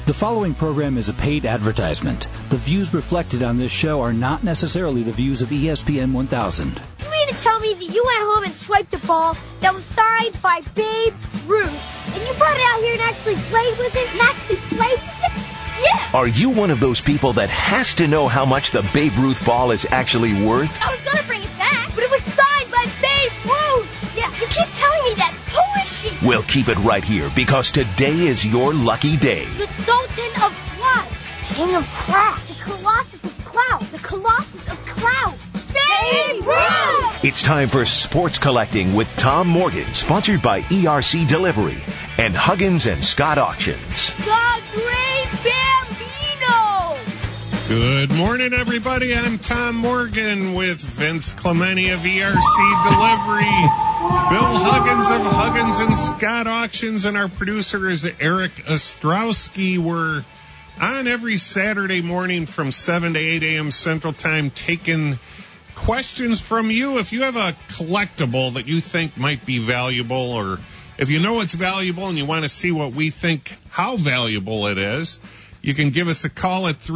The following program is a paid advertisement. The views reflected on this show are not necessarily the views of ESPN 1000. You mean to tell me that you went home and swiped a ball that was signed by Babe Ruth, and you brought it out here and actually played with it? Yeah! Are you one of those people that has to know how much the Babe Ruth ball is actually worth? I was going to bring it back, but it was signed by Babe Ruth! Yeah, you keep telling me that. Who is she? We'll keep it right here, because today is your lucky day. The Sultan of Cloud. King of Cloud. The Colossus of Cloud. The Colossus of Cloud. Babe Ruth! It's time for Sports Collecting with Tom Morgan, sponsored by ERC Delivery and Huggins and Scott Auctions. The Great Bambino! Good morning, everybody. I'm Tom Morgan with Vince Clementi of ERC Delivery, Bill Huggins of Huggins and Scott Auctions, and our producer is Eric Ostrowski. We're on every Saturday morning from 7 to 8 a.m. Central Time taking questions from you. If you have a collectible that you think might be valuable, or if you know it's valuable and you want to see what we think how valuable it is, you can give us a call at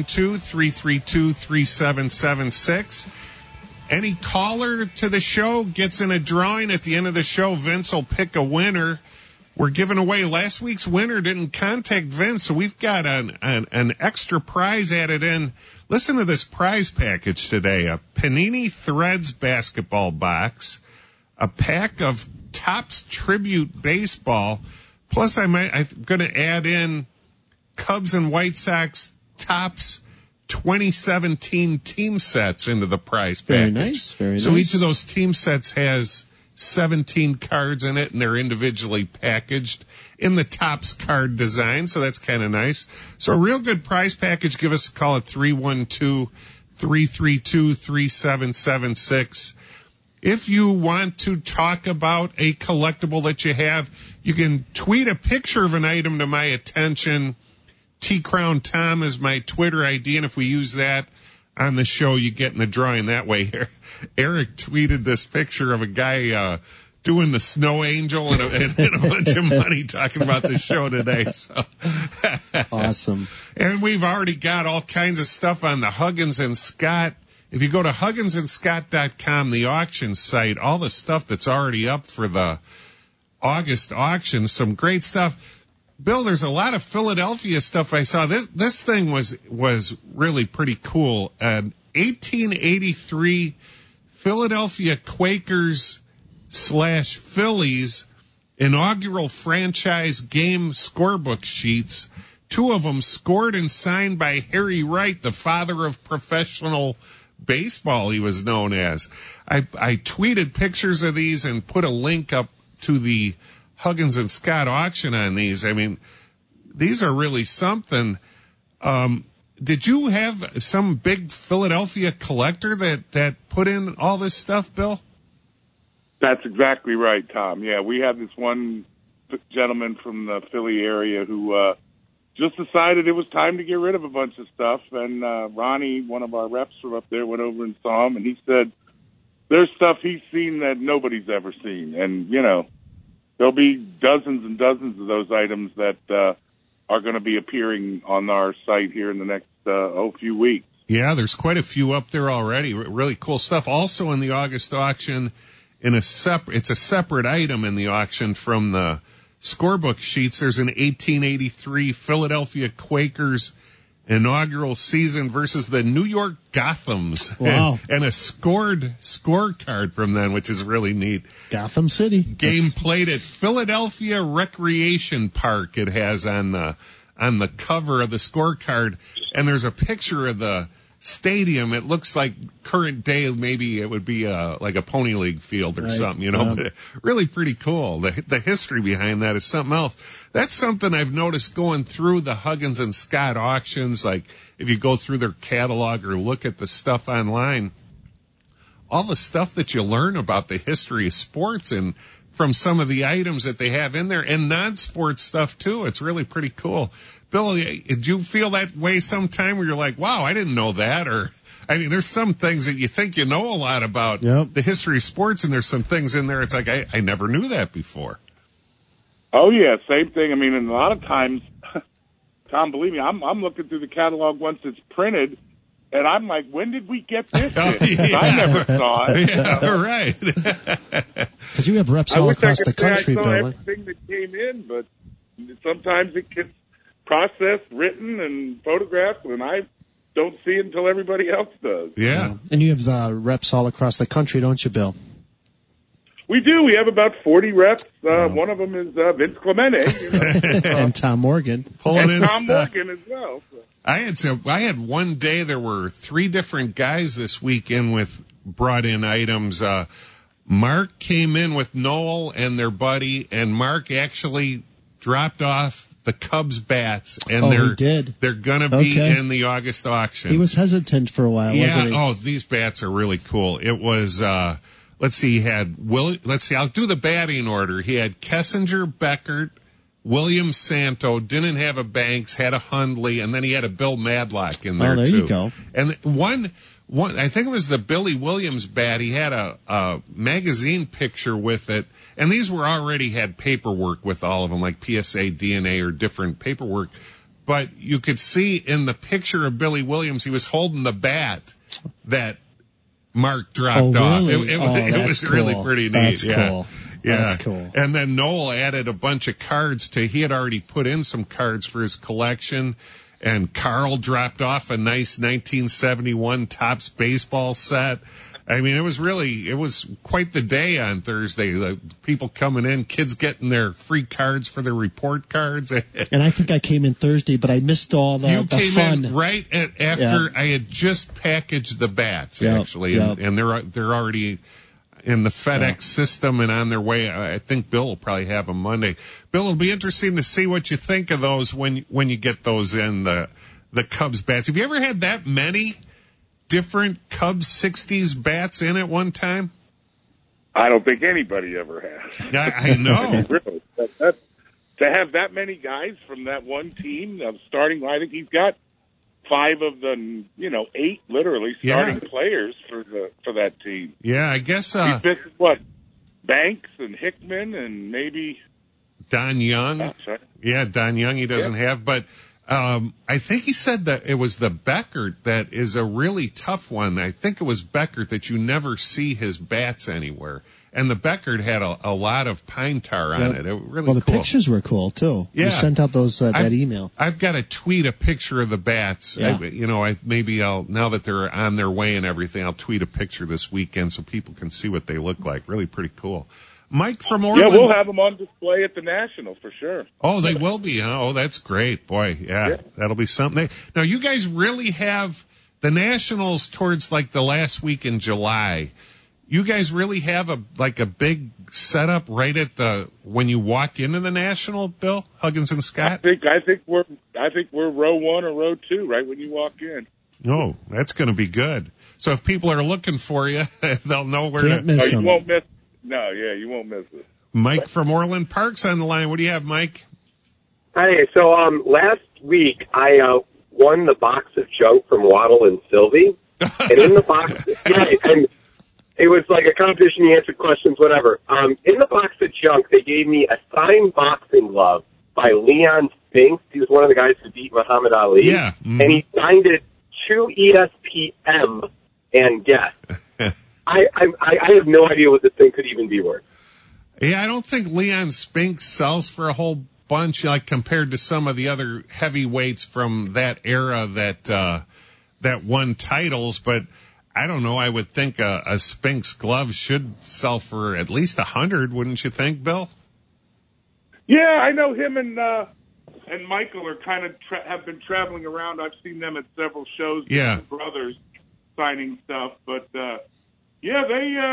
312-332-3776. Any caller to the show gets in a drawing. At the end of the show, Vince will pick a winner. We're giving away last week's winner didn't contact Vince, so we've got an extra prize added in. Listen to this prize package today: a Panini Threads basketball box, a pack of Topps Tribute baseball, plus I'm going to add in Cubs and White Sox Topps 2017 team sets into the prize package. Very nice, very nice. So each of those team sets has 17 cards in it, and they're individually packaged in the Topps card design, so that's kind of nice. So a real good prize package. Give us a call at 312-332-3776. If you want to talk about a collectible that you have, you can tweet a picture of an item to my attention. T-Crown Tom is my Twitter ID, and if we use that on the show, you get in the drawing that way. Here, Eric tweeted this picture of a guy doing the snow angel and a bunch of money talking about the show today. So awesome. And we've already got all kinds of stuff on the Huggins and Scott. If you go to hugginsandscott.com, the auction site, all the stuff that's already up for the August auction, some great stuff. Bill, there's a lot of Philadelphia stuff I saw. This thing was really pretty cool. 1883 Philadelphia Quakers / Phillies inaugural franchise game scorebook sheets. Two of them scored and signed by Harry Wright, the father of professional baseball, he was known as. I tweeted pictures of these and put a link up to the Huggins and Scott auction on these. I mean, these are really something. Did you have some big Philadelphia collector that put in all this stuff, Bill? That's exactly right, Tom. Yeah, we had this one gentleman from the Philly area who just decided it was time to get rid of a bunch of stuff. And Ronnie, one of our reps from up there, went over and saw him, and he said there's stuff he's seen that nobody's ever seen. And, you know, there'll be dozens and dozens of those items that are going to be appearing on our site here in the next few weeks. Yeah, there's quite a few up there already. Really cool stuff. Also in the August auction, it's a separate item in the auction from the scorebook sheets. There's an 1883 Philadelphia Quakers inaugural season versus the New York Gothams. Wow. And a scorecard from them, which is really neat. Gotham City. Game played at Philadelphia Recreation Park. It has on the cover of the scorecard, and there's a picture of the stadium. It looks like current day, maybe it would be like a Pony League field or something, you know. But really pretty cool. The history behind that is something else. That's something I've noticed going through the Huggins and Scott auctions. Like if you go through their catalog or look at the stuff online, all the stuff that you learn about the history of sports and from some of the items that they have in there, and non-sports stuff too. It's really pretty cool. Bill, did you feel that way sometime where you're like, wow, I didn't know that? Or, I mean, there's some things that you think you know a lot about the history of sports, and there's some things in there it's like, I never knew that before. Oh, yeah, same thing. I mean, and a lot of times Tom, believe me, I'm looking through the catalog once it's printed, and I'm like, when did we get this? I never saw it. Yeah, right. Because you have reps all across the country, I saw Bill. everything that came in, but sometimes it gets processed, written, and photographed, and I don't see it until everybody else does. Yeah. And you have reps all across the country, don't you, Bill? We do. We have about 40 reps. One of them is Vince Clemente. And Tom Morgan. Pulling and in Tom stuff. Morgan as well. So. I had one day there were 3 different guys this weekend with brought in items. Mark came in with Noel and their buddy, and Mark actually dropped off the Cubs bats, and they're gonna be in the August auction. He was hesitant for a while, wasn't he? Oh, these bats are really cool. It was let's see, he had I'll do the batting order. He had Kessinger, Beckert, William Santo, didn't have a Banks, had a Hundley, and then he had a Bill Madlock in there, there too. You go. And one, I think it was the Billy Williams bat. He had a magazine picture with it, and these were already had paperwork with all of them, like PSA, DNA, or different paperwork. But you could see in the picture of Billy Williams, he was holding the bat that Mark dropped off. Really? It was cool. really pretty neat. That's yeah. cool. Yeah. That's cool. And then Noel added a bunch of cards he had already put in some cards for his collection. And Carl dropped off a nice 1971 Topps baseball set. I mean, it was quite the day on Thursday. The people coming in, kids getting their free cards for their report cards. And I think I came in Thursday, but I missed all the You came fun. in right after I had just packaged the bats, actually. And they're already in the FedEx system and on their way. I think Bill will probably have them Monday. Bill, it'll be interesting to see what you think of those when you get those in, the Cubs bats. Have you ever had that many different Cubs 60s bats in at one time? I don't think anybody ever has. I know. Really. To have that many guys from that one team starting, I think he's got 5 of the 8 literally starting players for that team. Yeah, I guess he's missing what? Banks and Hickman and maybe Don Young. Yeah, Don Young he doesn't have, but I think he said that it was the Beckert that is a really tough one. I think it was Beckert that you never see his bats anywhere. And the Beckert had a lot of pine tar on it. It was really cool. The pictures were cool, too. Yeah. You sent out that email. I've got to tweet a picture of the bats. Yeah. I'll now that they're on their way and everything, I'll tweet a picture this weekend so people can see what they look like. Really pretty cool. Mike from Orland. Yeah, we'll have them on display at the National for sure. Oh, they will be, huh? Oh, that's great. Boy, yeah. That'll be something. Now, you guys really have the Nationals towards like the last week in July. You guys really have a big setup right at when you walk into the National, Bill, Huggins and Scott? I think we're row 1 or row 2 right when you walk in. Oh, that's going to be good. So if people are looking for you, they'll know where Can't miss them. You won't miss. No, you won't miss it. Mike from Orland Park's on the line. What do you have, Mike? Hi. So last week I won the box of junk from Waddle and Sylvie, and in the box, and it was like a competition. You answered questions, whatever. In the box of junk, they gave me a signed boxing glove by Leon Spinks. He was one of the guys who beat Muhammad Ali. Yeah. Mm-hmm. And he signed it to ESPN and Guest. I have no idea what this thing could even be worth. Yeah, I don't think Leon Spinks sells for a whole bunch, like compared to some of the other heavyweights from that era that won titles. But I don't know. I would think a Spinks glove should sell for at least 100, wouldn't you think, Bill? Yeah, I know him and Michael are kind of have been traveling around. I've seen them at several shows. Yeah, with brothers signing stuff, but. Yeah,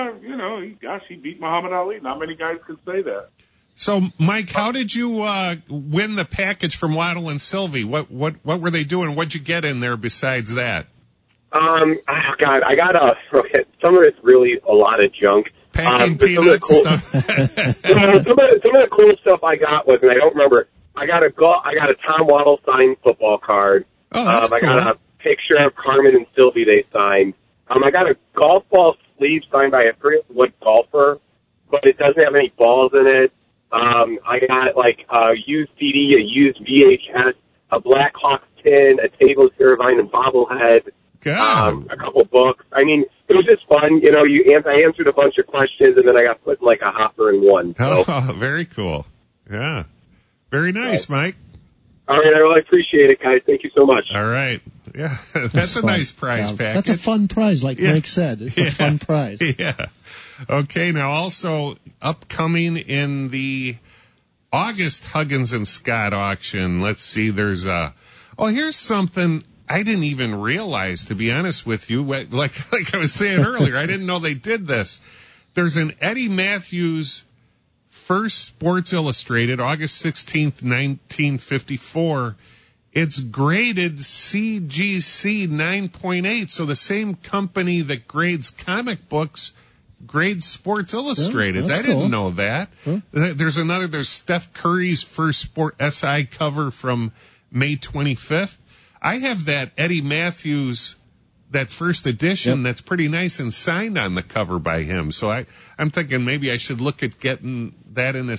he beat Muhammad Ali. Not many guys can say that. So, Mike, how did you win the package from Waddle and Sylvie? What were they doing? What'd you get in there besides that? I got some of it's really a lot of junk. Packing peanuts stuff. Some of the cool stuff I got was, and I don't remember. I got a Tom Waddle signed football card. Oh, that's cool. I got a picture of Carmen and Sylvie they signed. I got a golf ball sleeve signed by, I forget what golfer, but it doesn't have any balls in it. I got like a used CD, a used VHS, a Blackhawks tin, a Table Irvine and bobblehead, a couple books. I mean, it was just fun. You know, I answered a bunch of questions, and then I got put in like a hopper in one. So. Oh, very cool. Yeah. Very nice, Mike. All right, I really appreciate it, guys. Thank you so much. All right. Yeah, that's a nice prize package. That's a fun prize, like Mike said. It's a fun prize. Yeah. Okay, now also upcoming in the August Huggins and Scott auction, let's see, there's here's something I didn't even realize, to be honest with you. Like I was saying earlier, I didn't know they did this. There's an Eddie Matthews first Sports Illustrated, August 16th, 1954. It's graded CGC 9.8, so the same company that grades comic books grades Sports Illustrated. I didn't know that. Huh? There's Steph Curry's first Sport SI cover from May 25th. I have that Eddie Matthews, that first edition, that's pretty nice and signed on the cover by him. So I'm thinking maybe I should look at getting that in a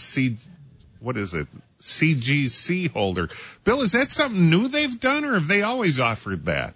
CGC holder. Bill, is that something new they've done, or have they always offered that?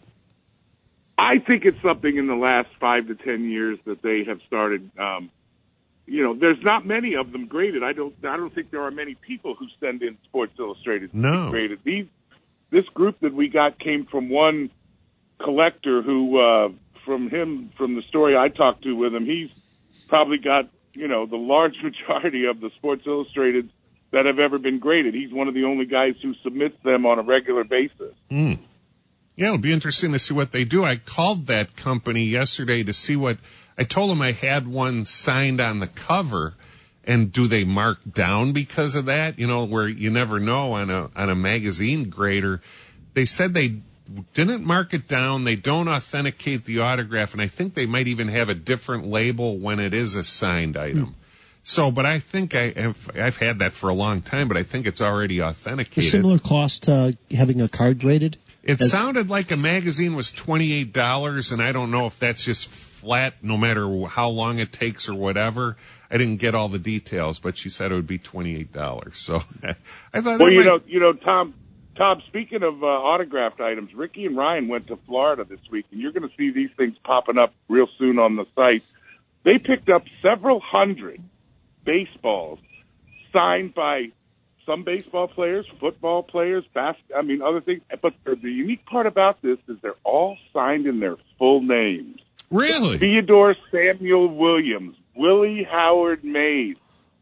I think it's something in the last 5 to 10 years that they have started. There's not many of them graded. I don't think there are many people who send in Sports Illustrated to be graded. This group that we got came from one collector who, from the story I talked to with him, he's probably got, the large majority of the Sports Illustrated that have ever been graded. He's one of the only guys who submits them on a regular basis. Mm. Yeah, it'll be interesting to see what they do. I called that company yesterday to see I told them I had one signed on the cover, and do they mark down because of that? Where you never know on a magazine grader. They said they didn't mark it down. They don't authenticate the autograph, and I think they might even have a different label when it is a signed item. Mm. So, but I think I've had that for a long time, but I think it's already authenticated. A similar cost to having a card graded? It sounded like a magazine was $28, and I don't know if that's just flat no matter how long it takes or whatever. I didn't get all the details, but she said it would be $28. So I thought. Well, Tom, speaking of autographed items, Ricky and Ryan went to Florida this week, and you're going to see these things popping up real soon on the site. They picked up several hundred baseballs signed by some baseball players, football players, other things. But the unique part about this is they're all signed in their full names. Really? Theodore Samuel Williams, Willie Howard Mays,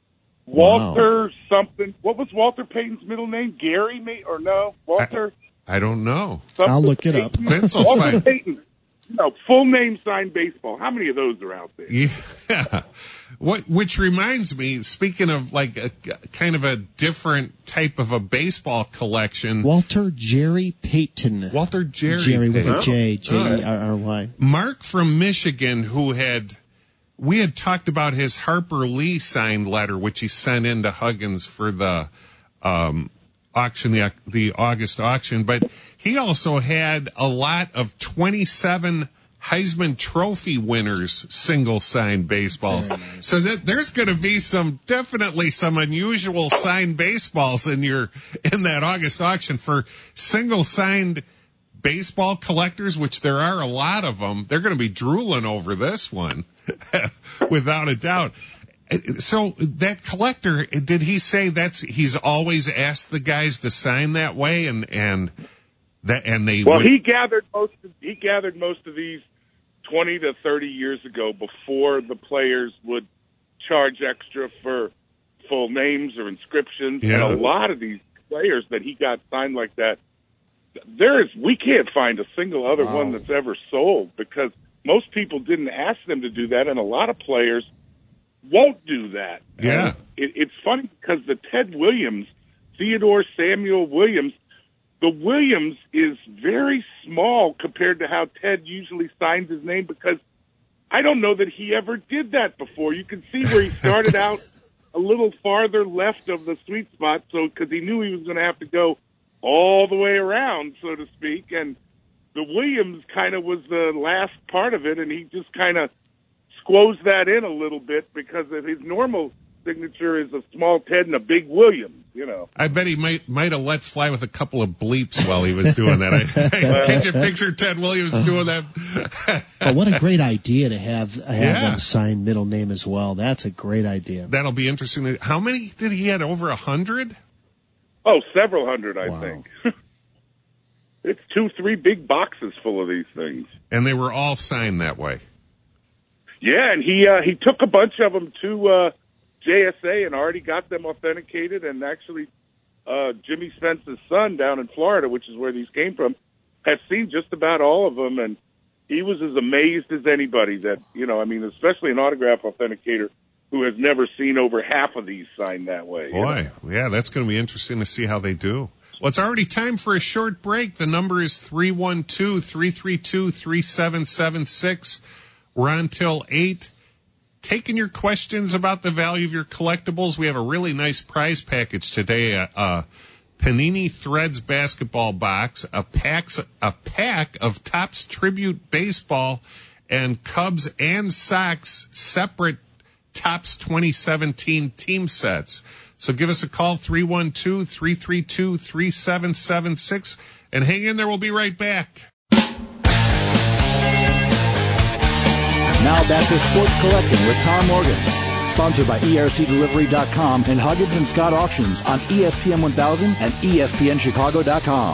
Walter something. What was Walter Payton's middle name? Gary May or no? Walter? I don't know. I'll look it up. Walter Payton. No, full name signed baseball. How many of those are out there? Yeah. Which reminds me, speaking of like a kind of a different type of a baseball collection. Walter Jerry Payton. Jerry with a J, J-E-R-R-Y. Mark from Michigan, we had talked about his Harper Lee signed letter, which he sent in to Huggins for the auction, the August auction, but he also had a lot of 27 Heisman Trophy winners single signed baseballs. Nice. So there's going to be definitely some unusual signed baseballs in that August auction for single signed baseball collectors, which there are a lot of them. They're going to be drooling over this one without a doubt. So that collector, did he say he's always asked the guys to sign that way and they he gathered most of these 20 to 30 years ago before the players would charge extra for full names or inscriptions. Yeah. And a lot of these players that he got signed like that, we can't find a single other one that's ever sold because most people didn't ask them to do that, and a lot of players won't do that. Yeah. It's funny because the Ted Williams, Theodore Samuel Williams, the Williams is very small compared to how Ted usually signs his name because I don't know that he ever did that before. You can see where he started out a little farther left of the sweet spot, because he knew he was going to have to go all the way around, so to speak, and the Williams kind of was the last part of it, and he just kind of squoze that in a little bit because of his normal signature is a small Ted and a big Williams, you know. I bet he might have let fly with a couple of bleeps while he was doing that. Can't you picture Ted Williams doing that? Oh, what a great idea to have them sign middle name as well. That's a great idea. That'll be interesting. How many did he had? Over 100? Oh, several hundred, I think. It's 2-3 big boxes full of these things. And they were all signed that way. Yeah, and he took a bunch of them to JSA and already got them authenticated. And actually, Jimmy Spence's son down in Florida, which is where these came from, has seen just about all of them. And he was as amazed as anybody that, you know, I mean, especially an autograph authenticator who has never seen over half of these signed that way. Boy, yeah, that's going to be interesting to see how they do. Well, it's already time for a short break. The number is 312-332-3776. We're on till 8. Taking your questions about the value of your collectibles. We have a really nice prize package today. A Panini Threads basketball box, a pack of Topps Tribute Baseball, and Cubs and Sox separate Topps 2017 team sets. So give us a call, 312-332-3776, and hang in there. We'll be right back. Now back to Sports Collecting with Tom Morgan. Sponsored by ERCDelivery.com and Huggins and Scott Auctions on ESPN 1000 and ESPNChicago.com.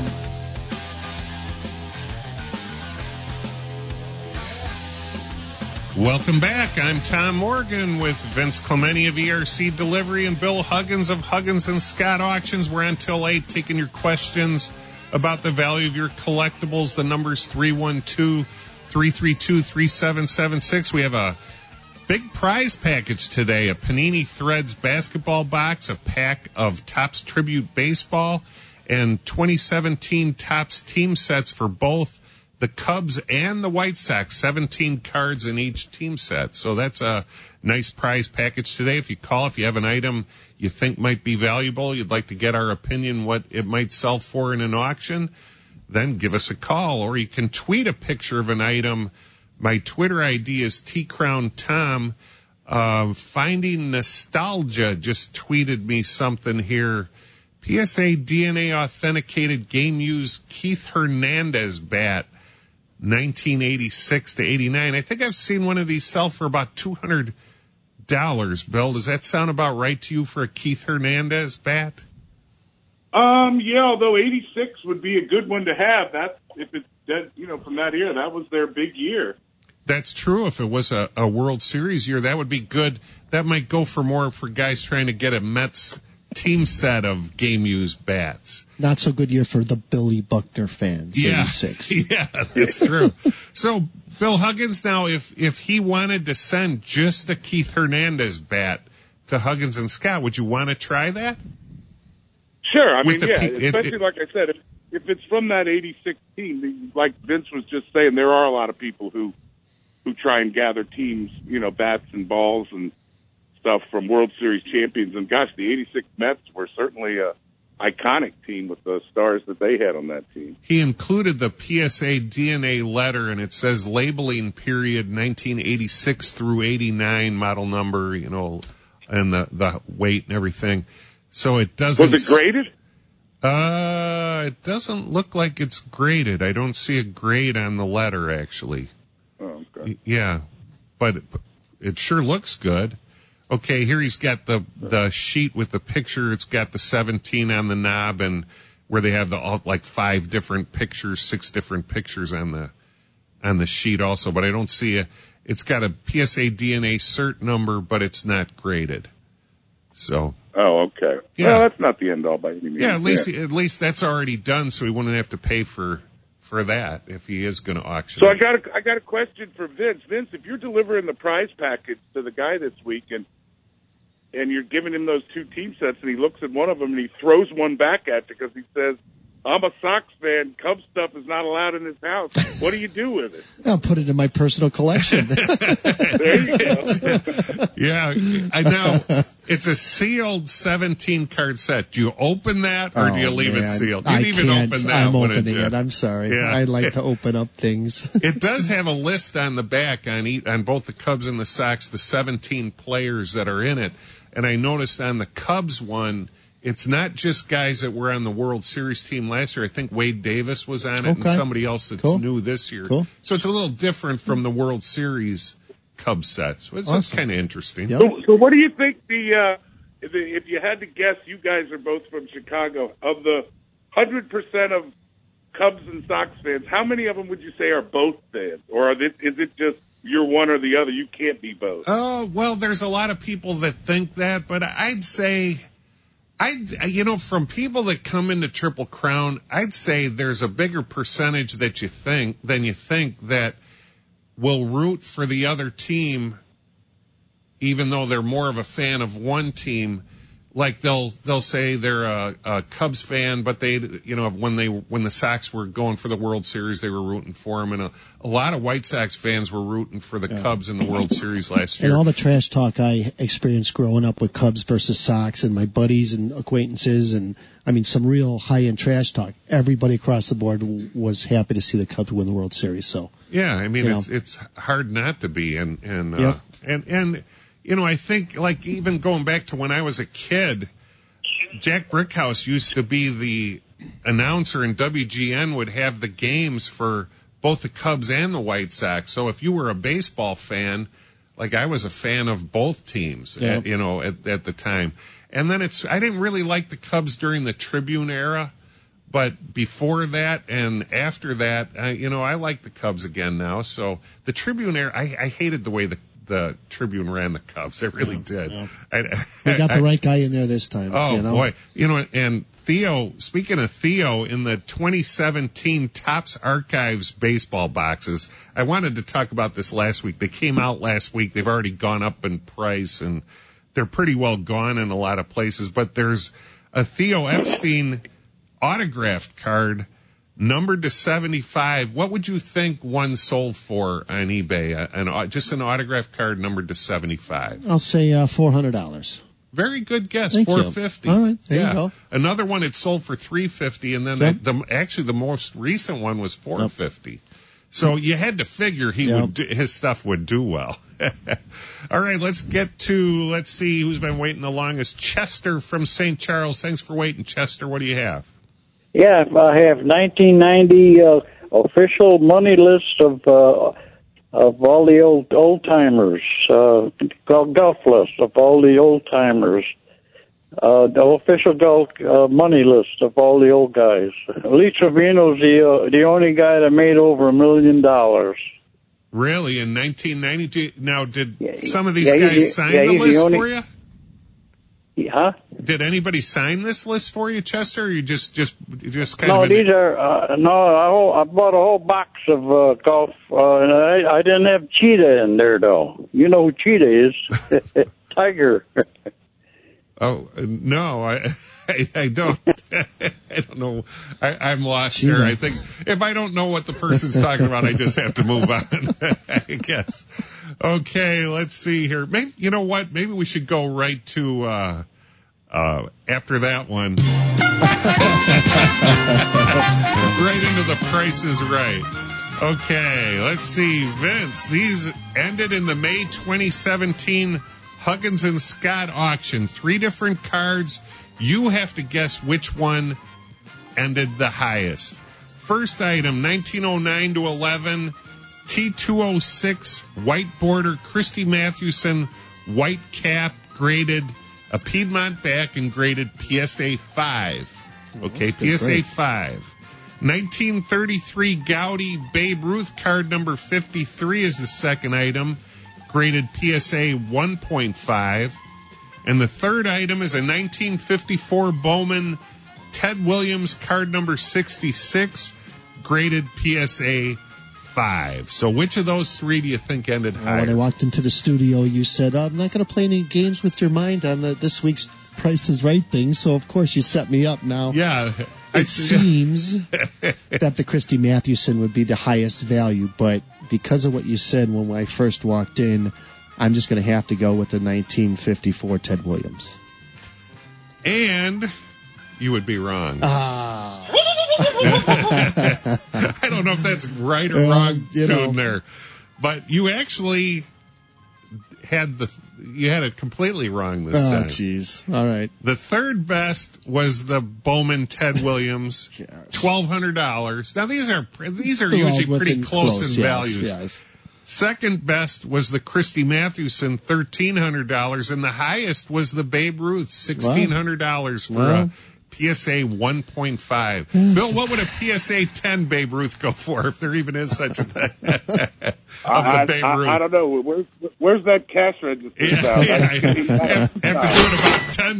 Welcome back. I'm Tom Morgan with Vince Clementi of ERC Delivery and Bill Huggins of Huggins and Scott Auctions. We're until 8 taking your questions about the value of your collectibles. The number's 312-332-3776. We have a big prize package today, a Panini Threads basketball box, a pack of Topps Tribute Baseball, and 2017 Topps team sets for both the Cubs and the White Sox, 17 cards in each team set. So that's a nice prize package today. If you call, if you have an item you think might be valuable, you'd like to get our opinion what it might sell for in an auction, then give us a call. Or you can tweet a picture of an item. My Twitter ID is TCrownTom. Finding Nostalgia just tweeted me something here. PSA DNA authenticated game used Keith Hernandez bat, 1986 to 89. I think I've seen one of these sell for about $200. Bill, does that sound about right to you for a Keith Hernandez bat? Yeah, although 86 would be a good one to have. That, if it's that, you know, from that year, that was their big year. That's true. If it was a World Series year, that would be good. That might go for more for guys trying to get a Mets team set of game-used bats. Not so good year for the Billy Buckner fans, 86. Yeah, that's true. So, Bill Huggins, now, if he wanted to send just a Keith Hernandez bat to Huggins and Scott, would you want to try that? Sure. I mean, especially like I said, if it's from that 86 team, like Vince was just saying, there are a lot of people who try and gather teams, you know, bats and balls and stuff from World Series champions. And gosh, the 86 Mets were certainly a iconic team with the stars that they had on that team. He included the PSA DNA letter, and it says labeling period 1986 through 89, model number, you know, and the weight and everything. So it doesn't. Was it graded? It doesn't look like it's graded. I don't see a grade on the letter, actually. Oh, okay. Yeah, but it sure looks good. Okay, here he's got the sheet with the picture. It's got the 17 on the knob, and where they have like 5 different pictures, 6 different pictures on the sheet also. But I don't see it's got a PSA DNA cert number, but it's not graded. So. Oh, okay. Yeah. Well, that's not the end all by any means. Yeah, at least that's already done, so he wouldn't have to pay for that if he is going to auction. So I got a question for Vince. Vince, if you're delivering the prize package to the guy this week and you're giving him those 2 team sets and he looks at one of them and he throws one back at you because he says, I'm a Sox fan. Cubs stuff is not allowed in his house. What do you do with it? I'll put it in my personal collection. There you go. Yeah, I know. It's a sealed 17-card set. Do you open that or do you leave it sealed? I even can't. Open that. I'm opening it. I'm sorry. Yeah. I like to open up things. It does have a list on the back on both the Cubs and the Sox, the 17 players that are in it. And I noticed on the Cubs one, it's not just guys that were on the World Series team last year. I think Wade Davis was on it and somebody else that's new this year. Cool. So it's a little different from the World Series Cubs sets. It's awesome. kind of interesting. Yep. So what do you think if you had to guess, you guys are both from Chicago, of the 100% of Cubs and Sox fans, how many of them would you say are both fans? Or is it just you're one or the other? You can't be both. Oh, well, there's a lot of people that think that, but I'd say, from people that come into Triple Crown, I'd say there's a bigger percentage than you think that will root for the other team, even though they're more of a fan of one team. Like they'll say they're a Cubs fan, but they, when the Sox were going for the World Series, they were rooting for them. And a lot of White Sox fans were rooting for the Cubs in the World Series last year. And all the trash talk I experienced growing up with Cubs versus Sox and my buddies and acquaintances and, some real high-end trash talk. Everybody across the board was happy to see the Cubs win the World Series. So yeah, it's hard not to be. I think, like, even going back to when I was a kid, Jack Brickhouse used to be the announcer, and WGN would have the games for both the Cubs and the White Sox. So if you were a baseball fan, like I was a fan of both teams, at the time. And then I didn't really like the Cubs during the Tribune era, but before that and after that, I like the Cubs again now. So the Tribune era, I hated the way the Tribune ran the Cubs. They really did. Yeah. They got the right guy in there this time. Oh, boy. And Theo, speaking of Theo, in the 2017 Topps Archives baseball boxes, I wanted to talk about this last week. They came out last week. They've already gone up in price, and they're pretty well gone in a lot of places. But there's a Theo Epstein autographed card numbered to 75. What would you think one sold for on eBay? Just an autograph card numbered to 75. I'll say $400. Very good guess. Thank $450. You. All right, there you go. Another one it sold for $350, and then the most recent one was $450. Yep. So you had to figure his stuff would do well. All right, let's see who's been waiting the longest. Chester from St. Charles. Thanks for waiting, Chester. What do you have? Yeah, I have 1990 official money list of all the old timers, golf list of all the old timers, the official golf money list of all the old guys. Lee Trevino's the only guy that made over $1 million. Really, in 1990? Now, did some of these guys sign the list for you? Huh? Did anybody sign this list for you, Chester? Or you just kind of? No, these are I bought a whole box of golf, and I didn't have Cheetah in there though. You know who Cheetah is? Tiger. Oh no, I don't. I don't know. I'm lost here. I think if I don't know what the person's talking about, I just have to move on. I guess. Okay, let's see here. Maybe you know what? Maybe we should go right to after that one. Right into the Price is Right. Okay, let's see. Vince, these ended in the May 2017 Huggins and Scott auction. 3 different cards. You have to guess which one ended the highest. First item, 1909 to 11, T206, white border, Christy Mathewson, white cap, graded a Piedmont back and graded PSA 5. Okay, PSA 5. 1933 Gaudy Babe Ruth card number 53 is the second item, graded PSA 1.5. And the third item is a 1954 Bowman Ted Williams card number 66, graded PSA 5. So which of those 3 do you think ended higher? When I walked into the studio, you said, I'm not going to play any games with your mind on this week's Price is Right thing. So, of course, you set me up now. Yeah. It seems that the Christy Mathewson would be the highest value, but because of what you said when I first walked in, I'm just going to have to go with the 1954 Ted Williams. And you would be wrong. Ah. I don't know if that's right or wrong tune there. But you actually had it completely wrong this Oh, time. jeez. All right. The third best was the Bowman Ted Williams, $1,200. Now these are They're all usually pretty within close in yes, values. Yes. Second best was the Christy Mathewson, $1,300, and the highest was the Babe Ruth, $1,600 for a PSA 1.5. Bill, what would a PSA 10 Babe Ruth go for, if there even is such a thing? I don't know. Where's that cash register? Have to do it about 10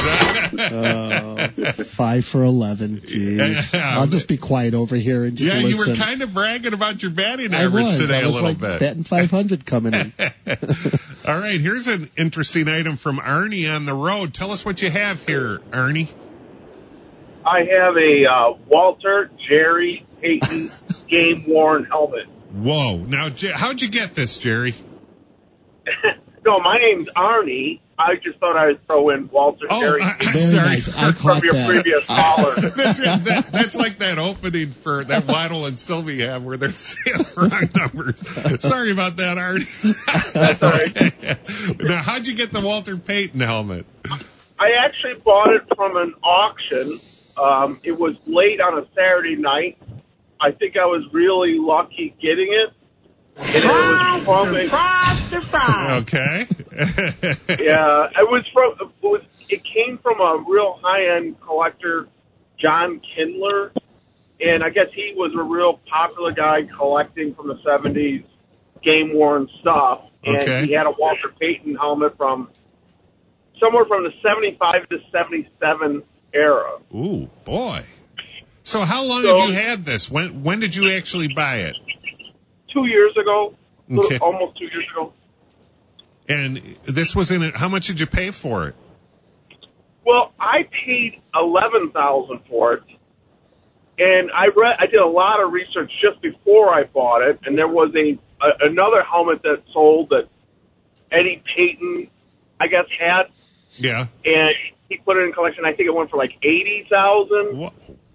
times. 5 for 11. Jeez. I'll just be quiet over here and just listen. You were kind of bragging about your batting average today I was a little like bit. Batting 500 coming in. All right, here's an interesting item from Arnie on the road. Tell us what you have here, Arnie. I have a Walter Jerry Payton game-worn helmet. Whoa. Now, how'd you get this, Jerry? No, my name's Arnie. I just thought I'd throw in Walter Jerry. I'm sorry. Nice. I caught from your that. previous caller. That's like that opening for that Waddle and Sylvie have where they're saying the wrong numbers. Sorry about that, Arnie. That's all right. Now, how'd you get the Walter Payton helmet? I actually bought it from an auction. It was late on a Saturday night. I think I was really lucky getting it. And it was from Okay. It came from a real high-end collector, John Kindler. And I guess he was a real popular guy collecting from the 70s game-worn stuff. And Okay. he had a Walter Payton helmet from somewhere from the 75 to 77 era. Ooh, boy. So how long have you had this? When did you actually buy it? 2 years ago. Okay. Almost 2 years ago. And this was in it. How much did you pay for it? Well, I paid $11,000 for it. And I did a lot of research just before I bought it, and there was another helmet that sold that Eddie Payton, I guess, had. Yeah. And he put it in collection. I think it went for like $80,000.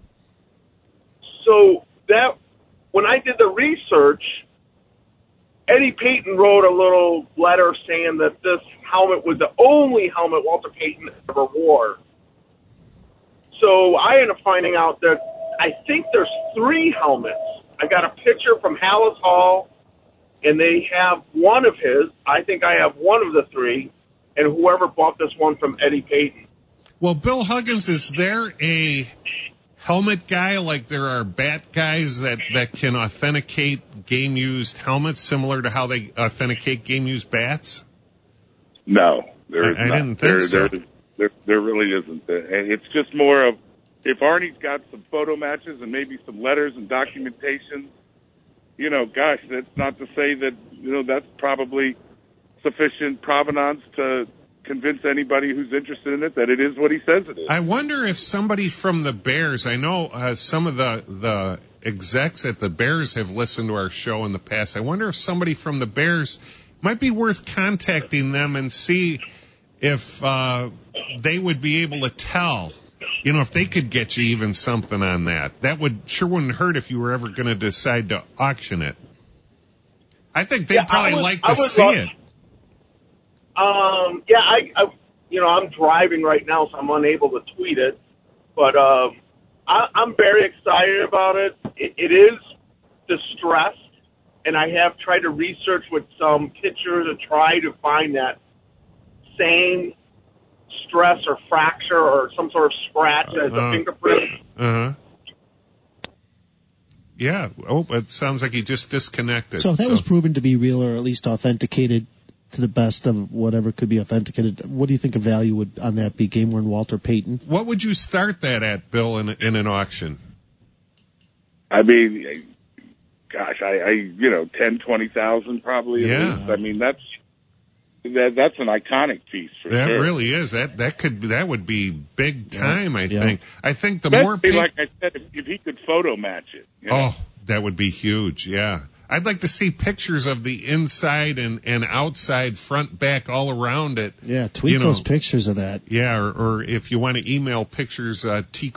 So when I did the research, Eddie Payton wrote a little letter saying that this helmet was the only helmet Walter Payton ever wore. So I ended up finding out that I think there's 3 helmets. I got a picture from Hallis Hall, and they have one of his. I think I have one of the 3, and whoever bought this one from Eddie Payton. Well, Bill Huggins, is there a helmet guy like there are bat guys that can authenticate game-used helmets similar to how they authenticate game-used bats? No, there is I not. didn't think so. There really isn't. It's just more of, if Arnie's got some photo matches and maybe some letters and documentation, gosh, that's not to say that, that's probably sufficient provenance to convince anybody who's interested in it that it is what he says it is. I wonder if somebody from the Bears, I know some of the execs at the Bears have listened to our show in the past. I wonder if somebody from the Bears might be worth contacting them and see if they would be able to tell, if they could get you even something on that. That wouldn't hurt if you were ever going to decide to auction it. I think they'd probably like to see it. I'm driving right now, so I'm unable to tweet it. But I'm very excited about it. It is distressed, and I have tried to research with some pictures to try to find that same stress or fracture or some sort of scratch as a fingerprint. Yeah. Oh, it sounds like he just disconnected. So if that was proven to be real or at least authenticated to the best of whatever could be authenticated, what do you think a value would on that be? Game-worn Walter Payton? What would you start that at, Bill, in an auction? I mean, gosh, 10,000, 20,000 probably. Yeah. At least. I mean, that's an iconic piece for that sure. That really is. That would be big time. I think. I think the Especially more people, like I said, if he could photo match it. Oh, that would be huge. Yeah. I'd like to see pictures of the inside and outside, front, back, all around it. Yeah, tweet those pictures of that. Yeah, or if you want to email pictures,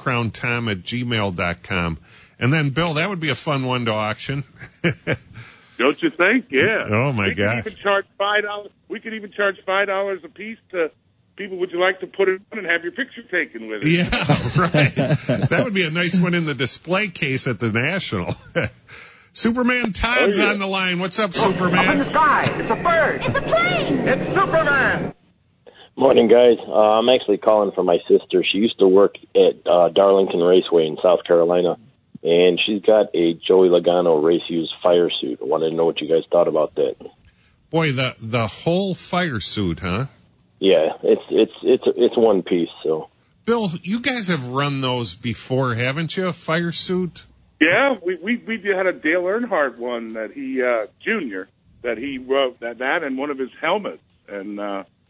tcrowntom@gmail.com. And then, Bill, that would be a fun one to auction. Don't you think? Yeah. Oh my God. We could even charge $5. We could even charge $5 a piece to people. Would you like to put it on and have your picture taken with it? Yeah, right. That would be a nice one in the display case at the National. Superman Todd's on the line. What's up, Superman? Up in the sky. It's a bird. It's a plane. It's Superman. Morning, guys. I'm actually calling for my sister. She used to work at Darlington Raceway in South Carolina, and she's got a Joey Logano race used fire suit. I wanted to know what you guys thought about that. Boy, the whole fire suit, huh? Yeah, it's one piece. So, Bill, you guys have run those before, haven't you? A fire suit? Yeah, we had a Dale Earnhardt one that he Junior that he wrote that and one of his helmets, and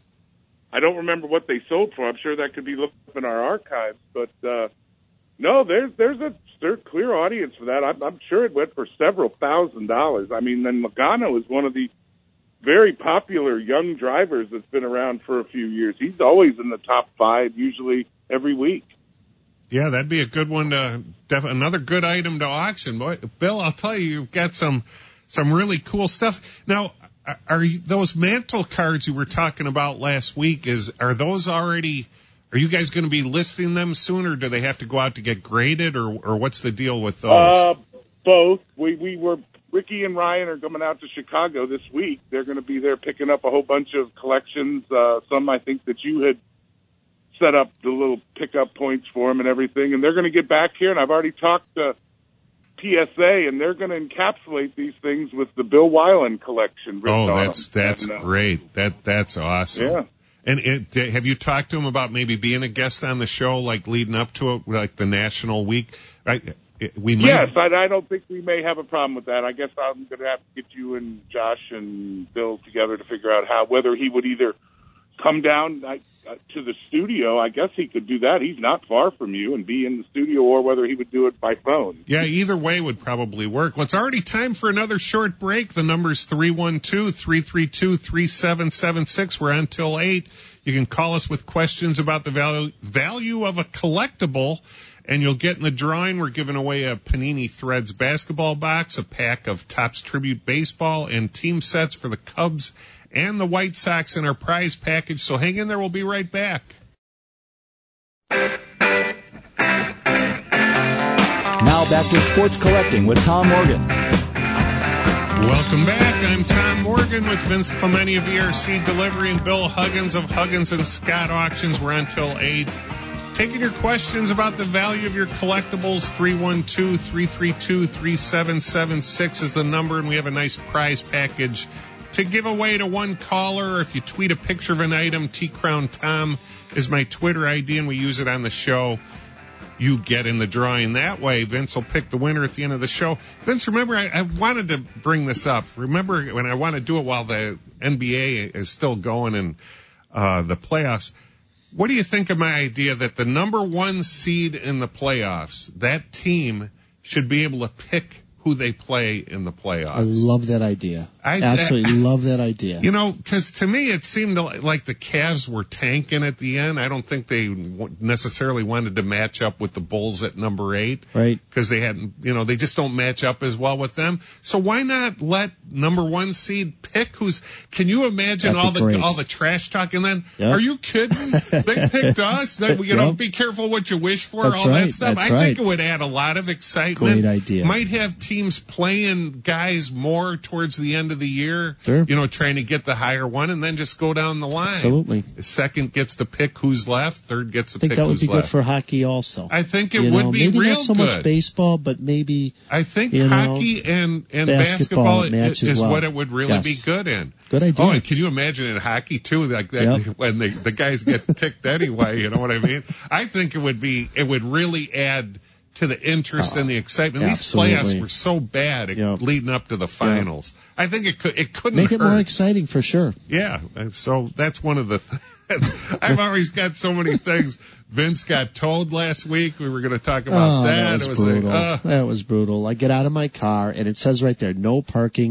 I don't remember what they sold for. I'm sure that could be looked up in our archives, but no, there's a clear audience for that. I'm sure it went for several $1,000s. I mean, then Logano is one of the very popular young drivers that's been around for a few years. He's always in the top 5, usually every week. Yeah, that'd be a good one to another good item to auction. Boy, Bill, I'll tell you, you've got some really cool stuff. Now, are those mantle cards you were talking about last week, are those already, are you guys going to be listing them soon, or do they have to go out to get graded, or what's the deal with those? Both. Ricky and Ryan are coming out to Chicago this week. They're going to be there picking up a whole bunch of collections. Some I think that you had set up the little pickup points for them and everything. And they're going to get back here, and I've already talked to PSA, and they're going to encapsulate these things with the Bill Weiland collection. Oh, that's great. That's awesome. Yeah. And have you talked to him about maybe being a guest on the show, like leading up to it, like the National Week? Right? Yes, I don't think we may have a problem with that. I guess I'm going to have to get you and Josh and Bill together to figure out whether he would either come down to the studio. I guess he could do that. He's not far from you, and be in the studio, or whether he would do it by phone. Yeah, either way would probably work. Well, it's already time for another short break. The number's 312-332-3776. We're on till 8. You can call us with questions about the value of a collectible, and you'll get in the drawing. We're giving away a Panini Threads basketball box, a pack of Topps Tribute baseball, and team sets for the Cubs and the White Sox in our prize package. So hang in there. We'll be right back. Now back to Sports Collecting with Tom Morgan. Welcome back. I'm Tom Morgan with Vince Clementi of ERC Delivery and Bill Huggins of Huggins and Scott Auctions. We're until 8. Taking your questions about the value of your collectibles. 312-332-3776 is the number, and we have a nice prize package to give away to one caller. If you tweet a picture of an item, T-Crown Tom is my Twitter ID, and we use it on the show. You get in the drawing that way. Vince will pick the winner at the end of the show. Vince, remember, I wanted to bring this up. Remember, when I want to do it while the NBA is still going and the playoffs, what do you think of my idea that the number 1 seed in the playoffs, that team should be able to pick who they play in the playoffs? I love that idea. I absolutely love that idea. You know, because to me it seemed like the Cavs were tanking at the end. I don't think they necessarily wanted to match up with the Bulls at number 8. Right. Because they hadn't, they just don't match up as well with them. So why not let number 1 seed pick who's, can you imagine all the trash talk? And then, Are you kidding? They picked us. Be careful what you wish for, That's all right. that stuff. That's I think it would add a lot of excitement. Great idea. Might have teams playing guys more towards the end of the year, sure. Trying to get the higher one, and then just go down the line. Absolutely. The second gets to pick who's left, third gets to pick who's left. I think that would be good for hockey also. I think it would be maybe real not so good. Much baseball, but maybe I think hockey and basketball is well. What it would really be good in. Good idea. Oh, and can you imagine in hockey too, like that, when the guys get ticked anyway, you know what I mean? I think it would really add to the interest and the excitement. Absolutely. These playoffs were so bad leading up to the finals. I think it couldn't make it hurt. more exciting for sure. Yeah, and so that's one of the I've always got so many things. Vince got towed last week. We were going to talk about that. That was brutal. That was brutal. I get out of my car and it says right there, no parking,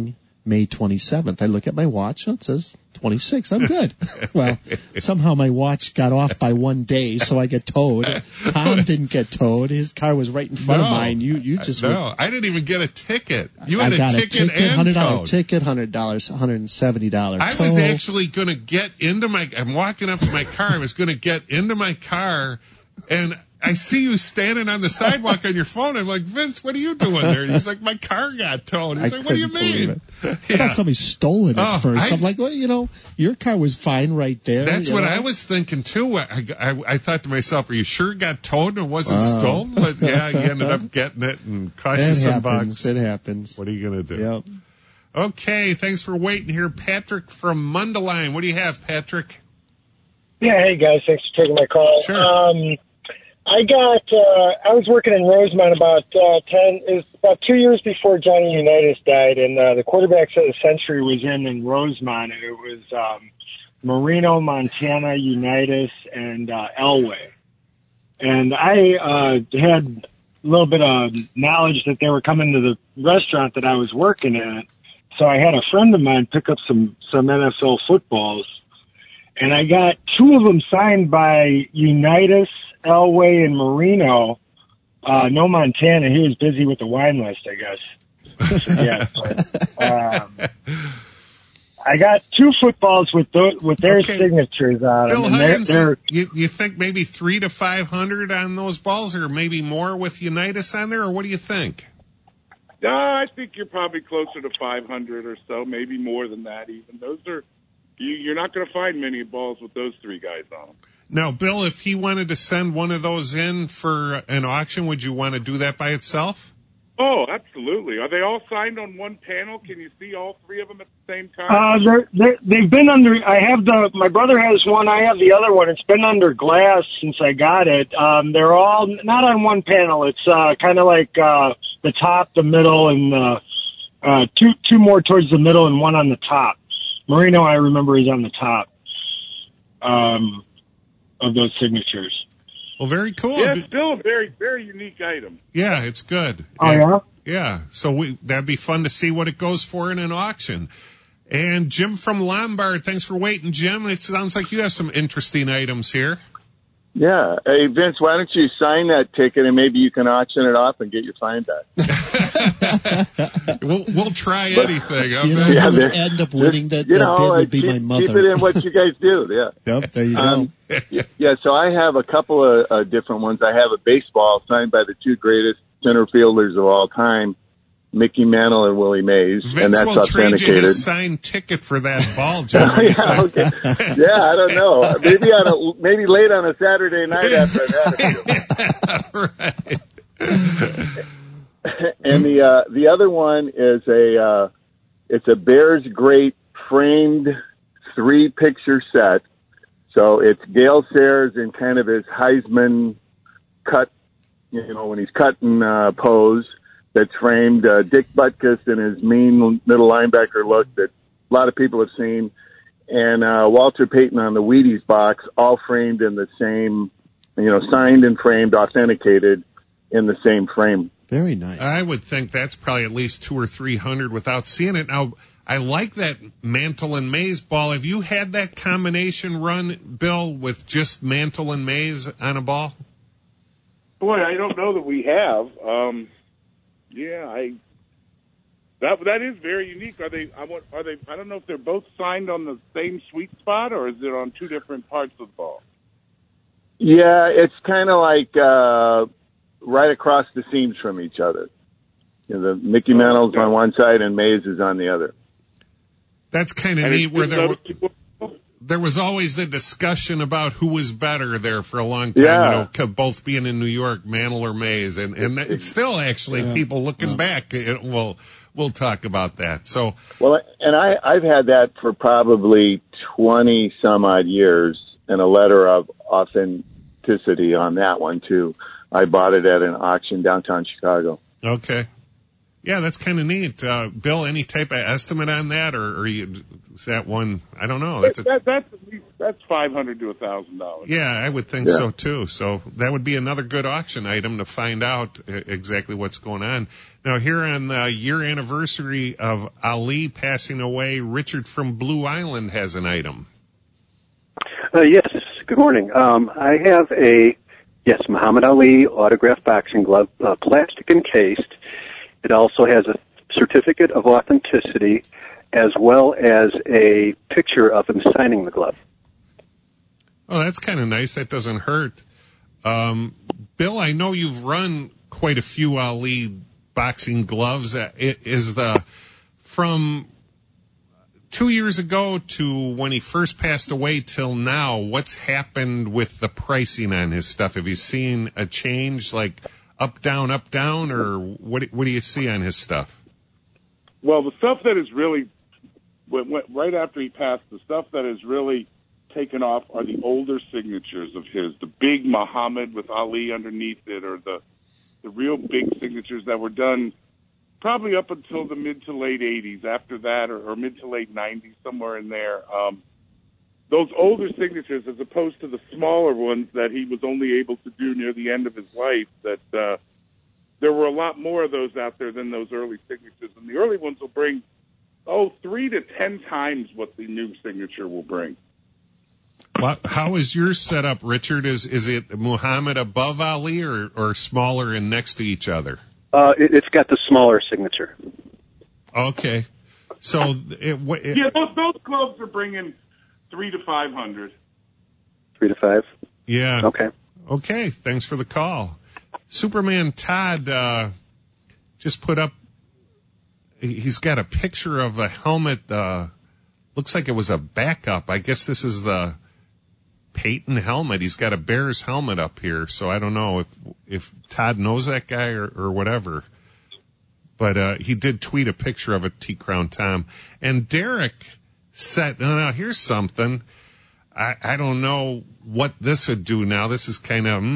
May 27th. I look at my watch. Oh, it says 26. I'm good. Well, somehow my watch got off by one day, so I get towed. Tom didn't get towed. His car was right in front of mine. You just no. I didn't even get a ticket. You had I got a ticket and $100 towed. ticket, $100, $170 I tow. was actually going to get into I'm walking up to my car. I was going to get into my car, and I see you standing on the sidewalk on your phone. I'm like, Vince, what are you doing there? And he's like, my car got towed. He's like, what do you mean? I thought somebody stole it at first. I'm like, well, your car was fine right there. That's what I was thinking too. I thought to myself, are you sure it got towed and it wasn't stolen? But yeah, you ended up getting it and cost you some bucks. It happens. What are you going to do? Yep. Okay, thanks for waiting here. Patrick from Mundelein. What do you have, Patrick? Yeah, hey guys, thanks for taking my call. Sure. I was working in Rosemont about 2 years before Johnny Unitas died, and the quarterbacks of the century was in Rosemont, and it was Marino, Montana, Unitas, and Elway. And I had a little bit of knowledge that they were coming to the restaurant that I was working at, so I had a friend of mine pick up some NFL footballs, and I got two of them signed by Unitas, Elway, and Marino. No Montana. He was busy with the wine list, I guess. So, yeah. But, I got two footballs with their signatures on them. Bill Huggins, you think maybe 300 to 500 on those balls, or maybe more with Unitas on there, or what do you think? I think you're probably closer to 500 or so, maybe more than that even. Those are, you're not going to find many balls with those three guys on them. Now, Bill, if he wanted to send one of those in for an auction, would you want to do that by itself? Oh, absolutely. Are they all signed on one panel? Can you see all three of them at the same time? They've been under, my brother has one, I have the other one. It's been under glass since I got it. They're all not on one panel. It's, kind of like, the top, the middle, and, two more towards the middle and one on the top. Marino, I remember, is on the top, of those signatures. Well, very cool. Yeah, it's still a very, very unique item. Yeah, it's good. Oh, yeah? Yeah, so that'd be fun to see what it goes for in an auction. And Jim from Lombard, thanks for waiting, Jim. It sounds like you have some interesting items here. Yeah. Hey, Vince, why don't you sign that ticket and maybe you can auction it off and get your fine back? We'll try anything. Who would end up winning that bid would be my mother. Keep it in what you guys do, yeah. Yep, there you go. Yeah, so I have a couple of different ones. I have a baseball signed by the two greatest center fielders of all time, Mickey Mantle and Willie Mays, Vince and that's will authenticated. Trade you his signed ticket for that ball, Jim. Yeah, okay. Yeah, I don't know. Maybe late on a Saturday night after I've had it. Right. And the other one is it's a Bears Great framed 3-picture set. So it's Gale Sayers in kind of his Heisman cut, when he's cutting pose. That's framed Dick Butkus in his mean middle linebacker look that a lot of people have seen, and Walter Payton on the Wheaties box, all framed in the same, signed and framed, authenticated in the same frame. Very nice. I would think that's probably at least 200 or 300 without seeing it. Now, I like that Mantle and Mays ball. Have you had that combination run, Bill, with just Mantle and Mays on a ball? Boy, I don't know that we have. Yeah, that is very unique. Are they? I don't know if they're both signed on the same sweet spot, or is it on two different parts of the ball? Yeah, it's kind of like right across the seams from each other. The Mickey Mantle's on one side and Mays is on the other. That's kind of neat. Where there was always the discussion about who was better there for a long time. Yeah. Both being in New York, Mantle or Mays, and it's still actually people looking back. We'll talk about that. So and I've had that for probably 20 some odd years, and a letter of authenticity on that one too. I bought it at an auction downtown Chicago. Okay. Yeah, that's kind of neat. Bill, any type of estimate on that, or is that one? I don't know. That's $500 to $1,000. Yeah, I would think so too. So that would be another good auction item to find out exactly what's going on. Now, here on the year anniversary of Ali passing away, Richard from Blue Island has an item. Yes. Good morning. I have Muhammad Ali autographed boxing glove, plastic encased. It also has a certificate of authenticity as well as a picture of him signing the glove. Oh, that's kind of nice. That doesn't hurt. Bill, I know you've run quite a few Ali boxing gloves. From 2 years ago to when he first passed away till now, what's happened with the pricing on his stuff? Have you seen a change, like up, down, or what do you see on his stuff? Well, the stuff that is really, right after he passed, the stuff that has really taken off are the older signatures of his, the big Muhammad with Ali underneath it, or the real big signatures that were done probably up until the mid to late 80s. After that, or mid to late 90s, somewhere in there. Those older signatures, as opposed to the smaller ones that he was only able to do near the end of his life, that there were a lot more of those out there than those early signatures. And the early ones will bring, 3 to 10 times what the new signature will bring. Well, how is yours set up, Richard? Is it Muhammad above Ali or smaller and next to each other? It's got the smaller signature. Okay. So those gloves are bringing 300 to 500. 3 to 5? Yeah. Okay. Thanks for the call. Superman Todd just put up, he's got a picture of a helmet, looks like it was a backup. I guess this is the Peyton helmet. He's got a Bears helmet up here, so I don't know if Todd knows that guy or whatever. But he did tweet a picture of it, T-Crown Tom. And Derek said, now here's something. I don't know what this would do now. This is kind of,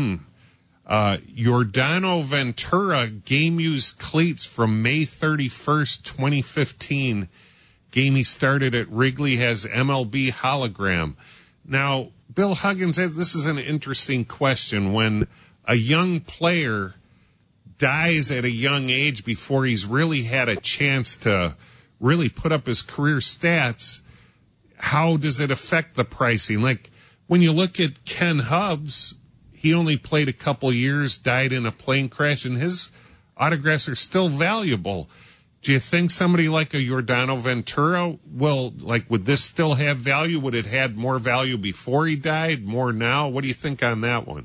Giordano Ventura game-used cleats from May 31st, 2015. Game he started at Wrigley has MLB hologram. Now, Bill Huggins, this is an interesting question. When a young player dies at a young age before he's really had a chance to really put up his career stats, how does it affect the pricing? Like when you look at Ken Hubbs, he only played a couple years, died in a plane crash, and his autographs are still valuable. Do you think somebody like a Giordano Ventura would this still have value? Would it had more value before he died, more now? What do you think on that one?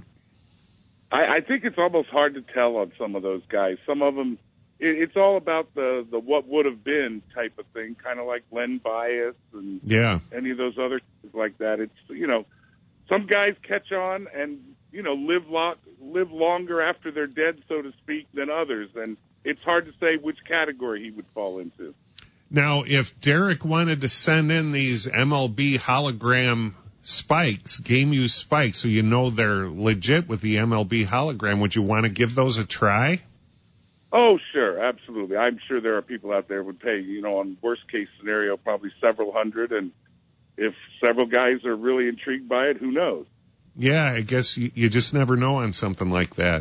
I think it's almost hard to tell on some of those guys. Some of them, it's all about the what would have been type of thing, kind of like Len Bias and any of those other things like that. It's, some guys catch on and, live longer after they're dead, so to speak, than others. And it's hard to say which category he would fall into. Now, if Derek wanted to send in these MLB hologram spikes, game-used spikes, so they're legit with the MLB hologram, would you want to give those a try? Oh, sure, absolutely. I'm sure there are people out there who would pay, on worst-case scenario, probably several hundred, and if several guys are really intrigued by it, who knows? Yeah, I guess you just never know on something like that.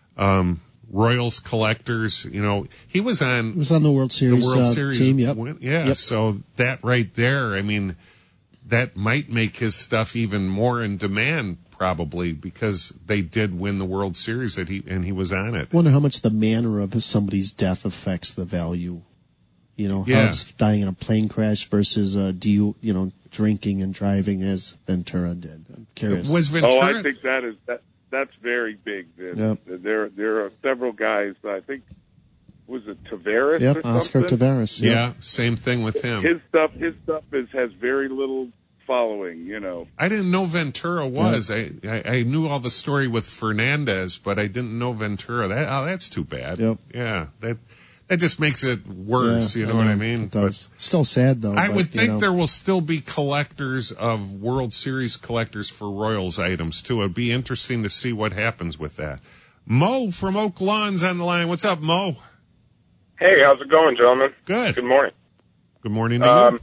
Royals collectors, he was on the World Series, team. Yep. Yep. So that right there, I mean, that might make his stuff even more in demand probably because they did win the World Series he was on it. I wonder how much the manner of somebody's death affects the value. Hubbs dying in a plane crash versus drinking and driving as Ventura did. I'm curious. Was Ventura? Oh, I think that's very big. Yep. There are several guys. I think was it Taveras? Yep, or something? Oscar Taveras. Yep. Yeah, same thing with him. His stuff has very little following. I didn't know Ventura was. Yep. I knew all the story with Fernandez, but I didn't know Ventura. That's too bad. Yep. Yeah, that just makes it worse, what I mean? It does. Still sad, though. I would think there will still be collectors of World Series collectors for Royals items, too. It'd be interesting to see what happens with that. Mo from Oak Lawn's on the line. What's up, Mo? Hey, how's it going, gentlemen? Good. Good morning. Good morning to you.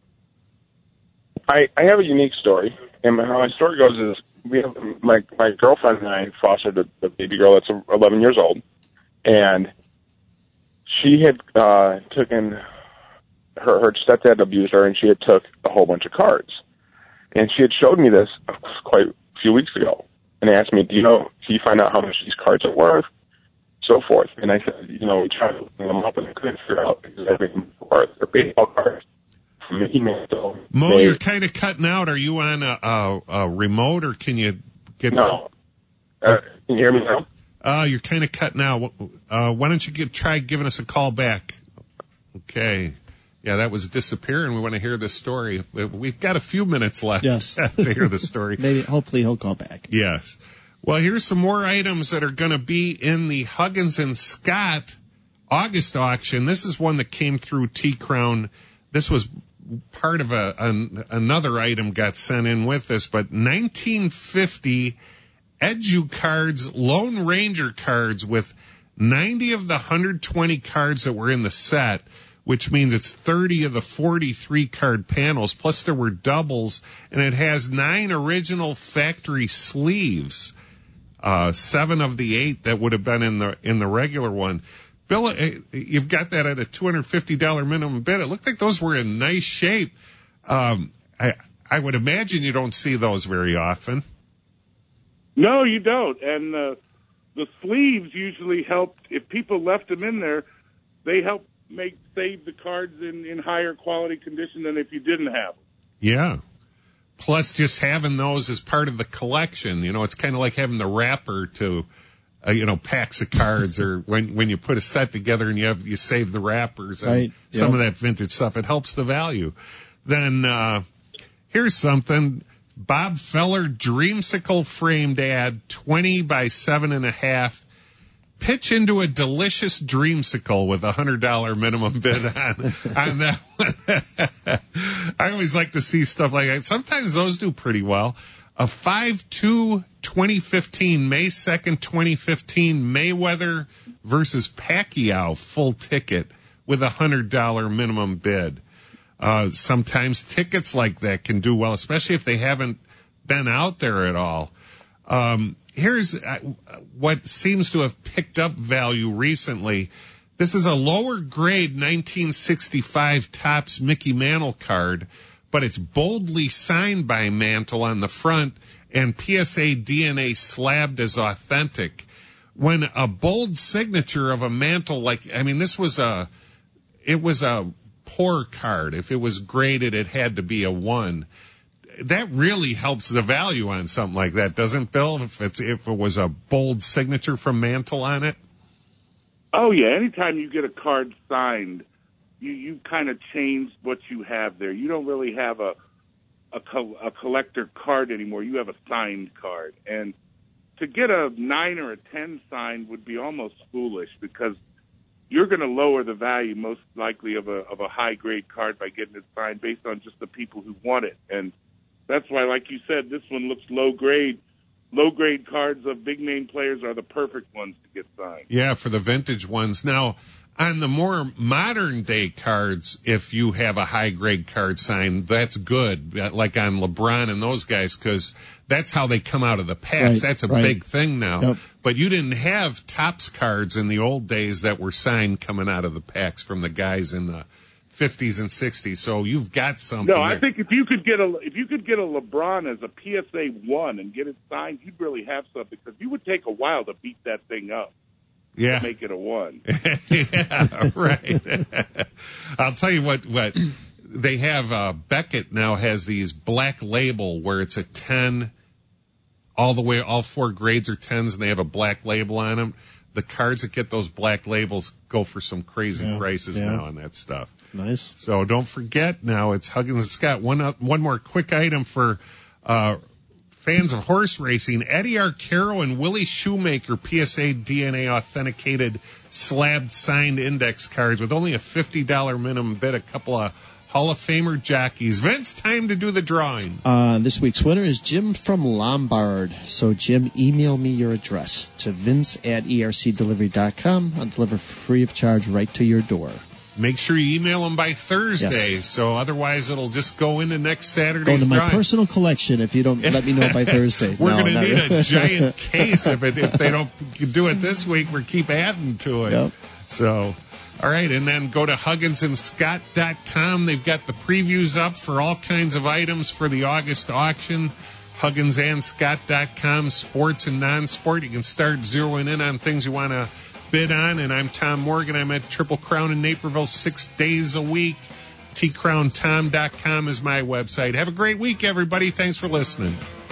I have a unique story, and how my story goes is we have my girlfriend and I fostered a baby girl that's 11 years old, and she had taken her stepdad abused her, and she had took a whole bunch of cards, and she had showed me this quite a few weeks ago, and asked me, do you find out how much these cards are worth, so forth, and I said, we tried to look them up, and I couldn't figure out exactly how much they're worth. They're baseball cards. Mo, you're kind of cutting out. Are you on a remote, or can you get? No. Can you hear me now? You're kind of cutting out. Why don't you try giving us a call back? Okay. Yeah, that was disappearing. We want to hear this story. We've got a few minutes left. Yes. To hear the story. Hopefully he'll call back. Yes. Well, here's some more items that are going to be in the Huggins and Scott August auction. This is one that came through T-Crown. This was part of another item got sent in with this, but 1950 EduCards Lone Ranger cards with 90 of the 120 cards that were in the set, which means it's 30 of the 43 card panels, plus there were doubles, and it has 9 original factory sleeves, 7 of the 8 that would have been in the regular one. Bill, you've got that at a $250 minimum bid. It looked like those were in nice shape. I would imagine you don't see those very often. No, you don't. And the sleeves usually help. If people left them in there, they help save the cards in higher quality condition than if you didn't have them. Yeah. Plus, just having those as part of the collection, it's kind of like having the wrapper to packs of cards, or when you put a set together and you save the wrappers and right. Some of that vintage stuff, it helps the value. Then, here's something. Bob Feller Dreamsicle framed ad, 20 by 7.5. Pitch into a delicious dreamsicle with $100 minimum bid on that one. I always like to see stuff like that. Sometimes those do pretty well. A 5/2 2015, May 2nd, 2015 Mayweather versus Pacquiao full ticket with $100 minimum bid. Sometimes tickets like that can do well, especially if they haven't been out there at all. Here's what seems to have picked up value recently. This is a lower grade 1965 Topps Mickey Mantle card, but it's boldly signed by Mantle on the front and PSA DNA slabbed as authentic. When a bold signature of a Mantle, this was it was a poor card. If it was graded, it had to be a 1. That really helps the value on something like that, doesn't Bill? If it was a bold signature from Mantle on it? Oh yeah, anytime you get a card signed, you kind of change what you have there. You don't really have a collector card anymore. You have a signed card. And to get a 9 or a 10 signed would be almost foolish, because you're going to lower the value most likely of a high grade card by getting it signed based on just the people who want it. And that's why, like you said, this one looks low grade. Low grade cards of big name players are the perfect ones to get signed. Yeah, for the vintage ones. Now, on the more modern day cards, if you have a high grade card signed, that's good. Like on LeBron and those guys, because that's how they come out of the packs. Right, that's a right. big thing now. Yep. But you didn't have Topps cards in the old days that were signed coming out of the packs from the guys in the 50s and 60s. So you've got something. No, I think if you could get a LeBron as a PSA 1 and get it signed, you'd really have something, because you would take a while to beat that thing up. Yeah. To make it a 1. Yeah, right. I'll tell you what they have. Beckett now has these black label where it's a 10 all the way. All 4 grades are 10s, and they have a black label on them. The cards that get those black labels go for some crazy prices now on that stuff. Nice. So don't forget, now it's Huggins and Scott. One more quick item for fans of horse racing. Eddie Arcaro and Willie Shoemaker PSA DNA authenticated slabbed signed index cards with only a $50 minimum bid, a couple of Hall of Famer jockeys. Vince, time to do the drawing. This week's winner is Jim from Lombard. So, Jim, email me your address to vince@ercdelivery.com. I'll deliver free of charge right to your door. Make sure you email them by Thursday, Yes. so otherwise it'll just go into next Saturday's Go into my drawing. personal collection if you don't let me know by Thursday. We're No, going to not need really. a giant case if they don't do it this week. We keep adding to it. Yep. So, all right, and then go to HugginsandScott.com. They've got the previews up for all kinds of items for the August auction. HugginsandScott.com, sports and non-sport. You can start zeroing in on things you want to bid on. And I'm Tom Morgan. I'm at Triple Crown in Naperville 6 days a week. tcrowntom.com is my website. Have a great week, everybody. Thanks for listening.